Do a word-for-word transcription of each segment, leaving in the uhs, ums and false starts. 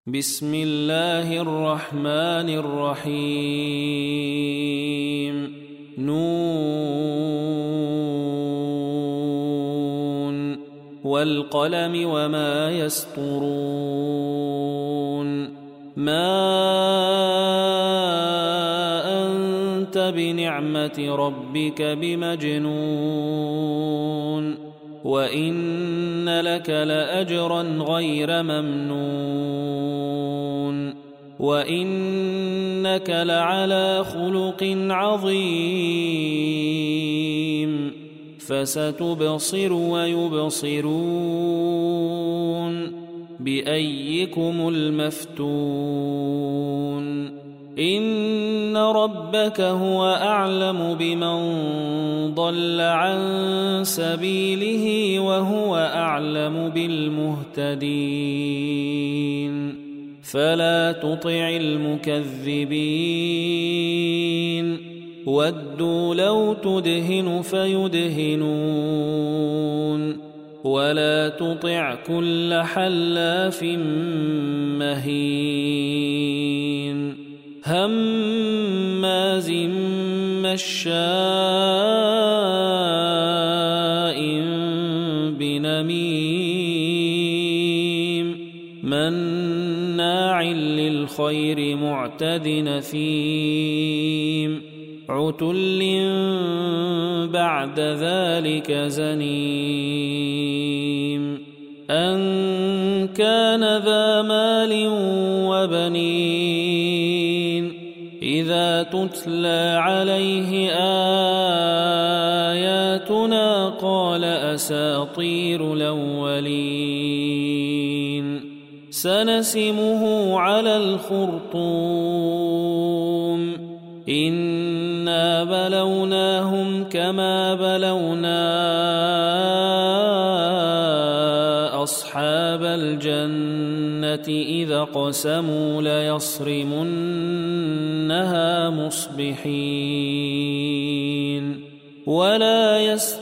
بسم الله الرحمن الرحيم نون والقلم وما يسطرون ما أنت بنعمة ربك بمجنون وإن لك لأجرا غير ممنون وإنك لعلى خلق عظيم فستبصر ويبصرون بأيكم المفتون إن ربك هو أعلم بمن ضل عن سبيله وهو أعلم بالمهتدين فلا تطع المكذبين ودوا لو تدهن فيدهنون ولا تطع كل حلاف مهين هماز مشاء بنميم مناع للخير معتد نثيم عتل بعد ذلك زنيم أن كان ذا مال وبنين إذا تتلى عليه آياتنا قال أساطير الأولين سنسمه على الخرطوم إنا بلوناهم كما بلونا أصحاب الجنة إذا قسموا ليصرمنها مصبحين ولا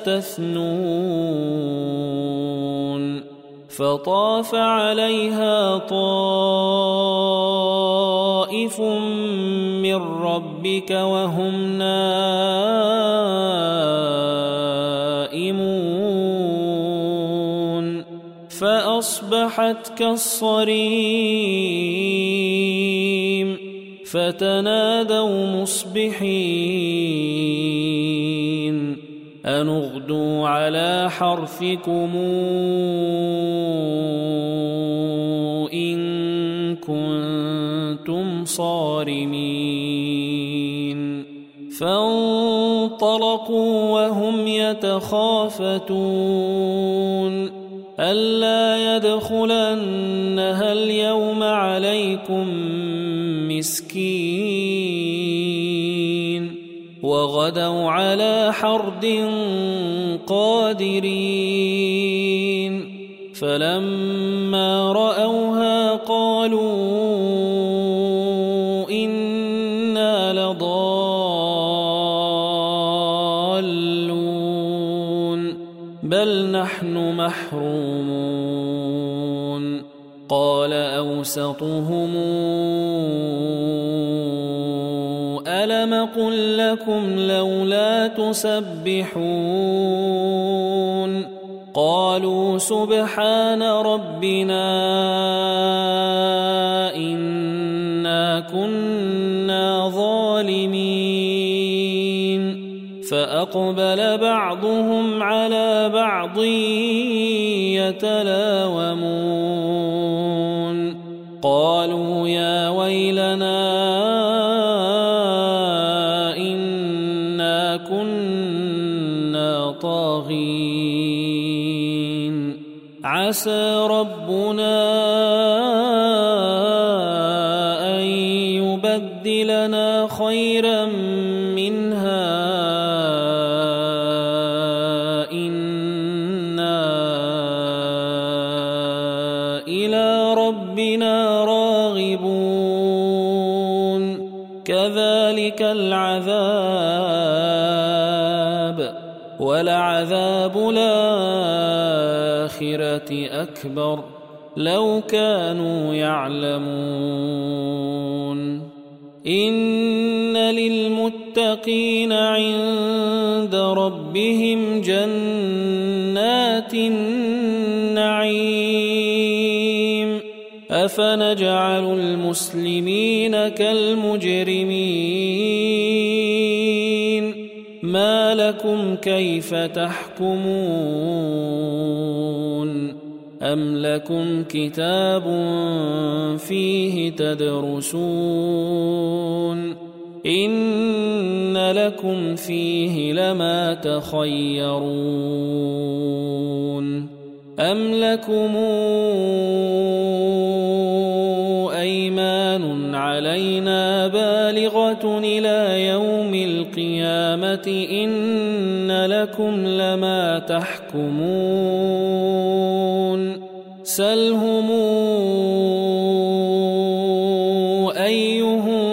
يستثنون فطاف عليها طائف من ربك وهم نائمون فأصبحت كالصريم فتنادوا مصبحين أن اغدوا على حرثكم إن كنتم صارمين فانطلقوا وهم يتخافتون ألا يدخلنها اليوم عليكم مسكين وغدوا على حرد قادرين فلما رأوها قالوا إنا لضالون بل نحن محرومون قال أوسطهم ألم قل لكم لولا تسبحون قالوا سبحان ربنا إنا كنا ظالمين فأقبل بعضهم على بعض يتلاومون قالوا يا ويلنا إنا كنا طاغين عسى ربنا أن يبدلنا خيرا منها إنا إلى ربنا راغبون كذلك العذاب ولعذاب الآخرة أكبر لو كانوا يعلمون إن للمتقين عند ربهم جنات النعيم أفنجعل المسلمين كالمجرمين ما لكم كيف تحكمون أم لكم كتاب فيه تدرسون إن لكم فيه لما تخيرون أم لكم أيمان علينا بالغة إلى يوم القيامة إن لكم لما تحكمون سلهم أيهم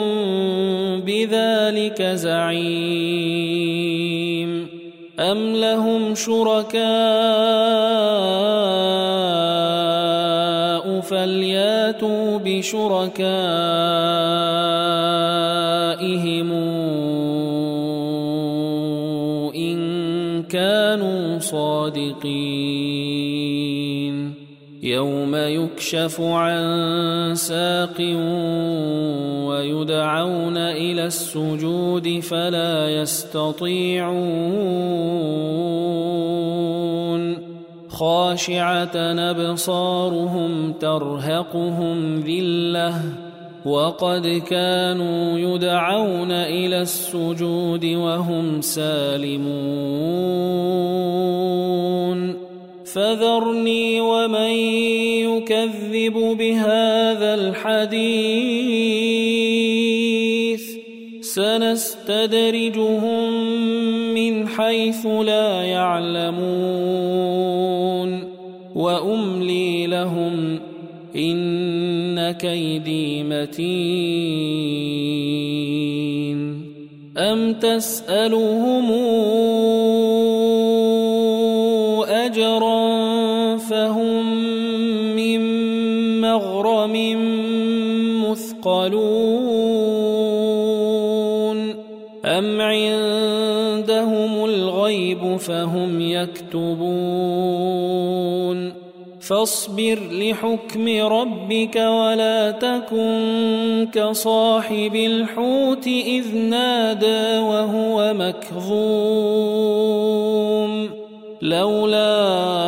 بذلك زعيم أم لهم شركاء فلياتوا بشركائهم إن كانوا صادقين يوم يكشف عن ساق ويدعون إلى السجود فلا يستطيعون خاشعة أبصارهم ترهقهم ذلة وقد كانوا يدعون إلى السجود وهم سالمون فذرني ومن يكذب بهذا الحديث سنستدرجهم من حيث لا يعلمون وأملي لهم إن كيدي متين أم تسألهم أجرا فهم من مغرم مثقلون أم عندهم الغيب فهم يكتبون فاصبر لحكم ربك ولا تكن كصاحب الحوت إذ نادى وهو مكظوم لولا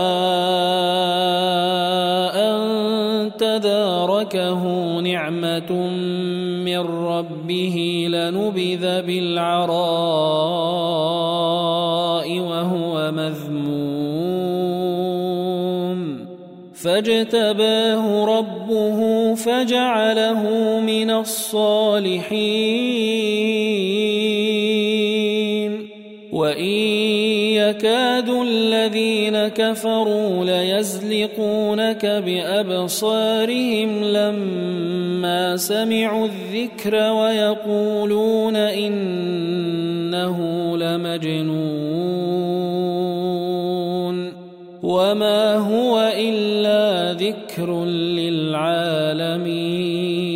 أن تداركه نعمة من ربه لنبذ بالعراء وهو مذموم فاجتباه ربه فجعله من الصالحين وإن يكاد الذين كفروا ليزلقونك بأبصارهم لما سمعوا الذكر ويقولون إنه لمجنون وما هو إلا ذكر للعالمين